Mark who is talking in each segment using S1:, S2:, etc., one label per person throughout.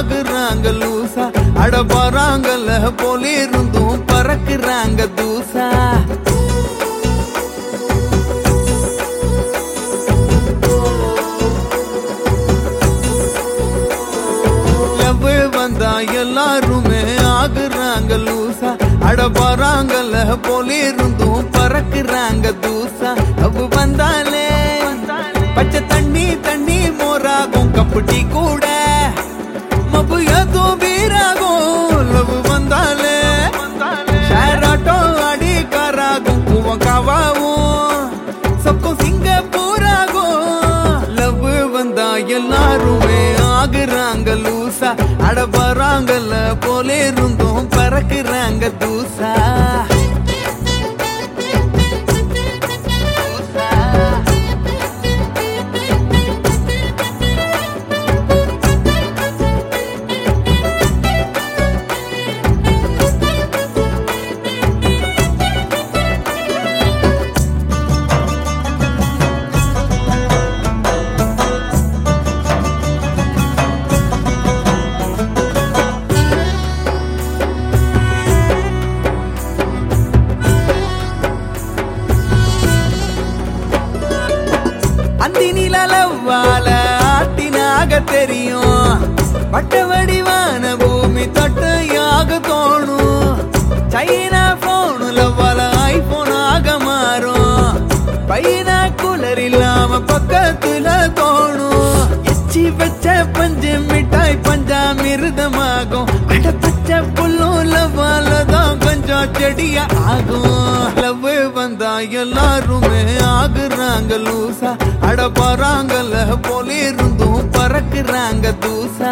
S1: ஆகுறாங்க லூசா. அட வராங்கல்ல போல இருந்தும் பறக்குறாங்க தூசா. லவ் வந்தா எல்லாருமே ஆகுறாங்க லூசா. அட வராங்கல்ல போல இருந்தும் பறக்குறாங்க தூசா. லவ் வந்தாலே பச்சை தண்ணி தண்ணி மோராகும் கப்புட்டி கூட மப்பு ஏதோ வீராகும். லவ் வந்தாலே ஷேர் ஆட்டோ அடி காராகும் பூவங்காவாவும் சொக்கும் சிங்கப்பூராகும். லவ் வந்தா எல்லாருமே ஆகுறாங்க லூசா. அட வராங்கல்ல போல இருந்தும் பறக்குறாங்க தூசா. அந்தி நிலவால ஆட்டினாக தெரியும் வட்ட வடிவான பூமி தொட்டையாக தோணும். சைனா போனுல வல ஐபோனாக மாறும். பையனா குளர் இல்லாம பக்கத்துல தோணும். எச்சி வச்ச பஞ்சு மிட்டாய் பஞ்சாமிருதமாகும். அட பச்சை புல்லும் லவ்வாலதான் கொஞ்சம் செடியா ஆகும். லவ் வந்தா எல்லாருமே ஆகுறாங்க லூசா. அட வராங்கல்ல போல இருந்தும் பறக்குறாங்க தூசா.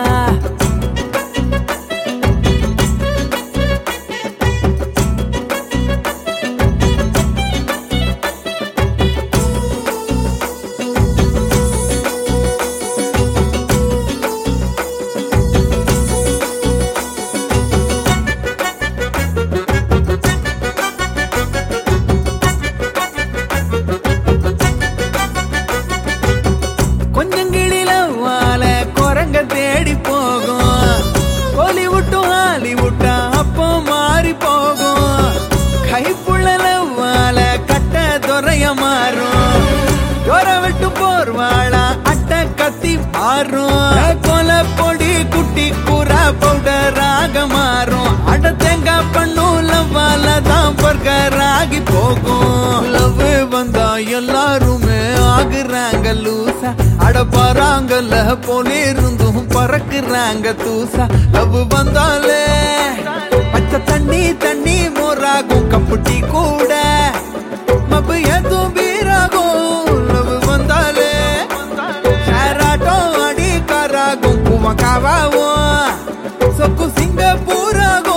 S1: தேடி போகும் ஹாலிவுட்டும் ஹாலிவுட்டா அப்போ மாறி போகும். கைப்புள்ளவால கட்ட துறைய மாறும். ஜோர விட்டு போர்வாளா அட்ட கத்தி மாறும். கொலை பொடி குட்டி கூறா பவுடராக மாறும். அட தேங்காய் பண்ணுலவால தான் பர்கராகி போகும். லவ் வந்தா எல்லாருமே ஆகுறாங்க லூசா. அட வராங்கல்ல போல இருந்தும் பறக்குறாங்க தூசா. லவ் வந்தாலே பச்சை தண்ணி தண்ணி மோராகும் கப்புட்டி கூட மப்பு எதுவும் வீராகும். லவ் வந்தாலே ஷேர் ஆட்டோ அடி காராகும் பூவங்காவாவும் சொக்கு சிங்கப்பூராகும்.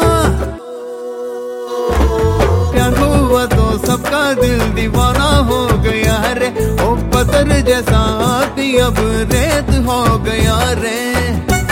S1: प्यार हुआ तो सबका दिल दीवाना हो गया रे. ओ पत्थर जैसा अब रेत हो गया रे.